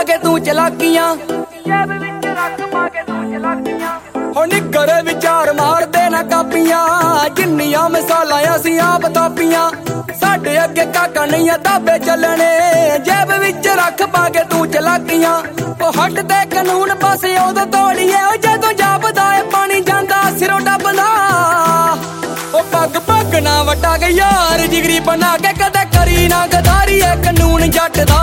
ਕੇ ਤੂੰ ਚਲਾਕੀਆਂ, ਜੇਬ ਵਿੱਚ ਰੱਖ ਪਾ ਕੇ ਤੂੰ ਚਲਾਕੀਆਂ। ਹੋ ਨਿੱਗਰ ਵਿਚਾਰ ਮਾਰਦੇ ਨਾ ਕਾਪੀਆਂ, ਜਿੰਨੀਆਂ ਮਿਸਾਲਾਂ ਅਸੀਂ ਆਪ ਤਾਪੀਆਂ। ਸਾਡੇ ਅੱਗੇ ਕਾਕਾ ਨਹੀਂ ਆ ਦਾਬੇ ਚੱਲਣੇ, ਜੇਬ ਵਿੱਚ ਰੱਖ ਪਾ ਕੇ ਤੂੰ ਚਲਾਕੀਆਂ। ਉਹ ਹੱਟ ਤੇ ਕਾਨੂੰਨ ਬਸ ਉਦੋਂ ਤੋੜੀਏ, ਉਹ ਜਦੋਂ ਜਾਪਦਾ ਏ ਪਾਣੀ ਜਾਂਦਾ ਸਿਰੋਂ ਡੱਬਦਾ। ਉਹ ਪੱਗ ਪੱਗ ਨਾ ਵਟਾ ਕੇ ਯਾਰ ਜਿਗਰੀ ਬਣਾ ਕੇ, ਕਦੇ ਕਰੀ ਨਾ ਗਦਾਰੀ ਏ ਕਾਨੂੰਨ ਜੱਟ ਦਾ।